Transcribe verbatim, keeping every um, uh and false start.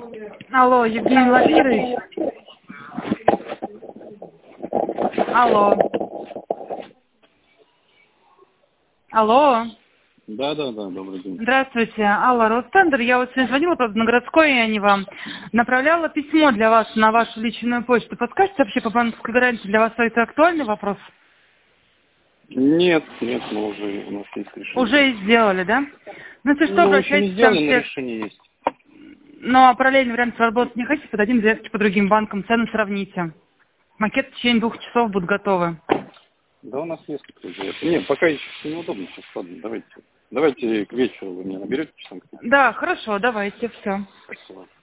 Алло, Евгений Владимирович. Алло. Алло. Да, да, да, добрый день. Здравствуйте, Алла Ростендер. Я вот сегодня звонила, правда, на городской, я не вам. Направляла письмо для вас на вашу личную почту. Подскажете вообще по банковской гарантии, для вас это актуальный вопрос? Нет, нет, мы уже, у нас есть решение. Уже и сделали, да? Ну, если что, Ну, еще не обращайтесь там сделали, но все. решение есть. Ну, а параллельный вариант работать не хотите, подадим заявки по другим банкам, цены сравните. Макет в течение двух часов будут готовы. Да, у нас несколько заявок. Нет, пока еще неудобно сейчас, ладно, давайте. Давайте к вечеру вы меня наберете часам. Да, хорошо, давайте, все. Спасибо.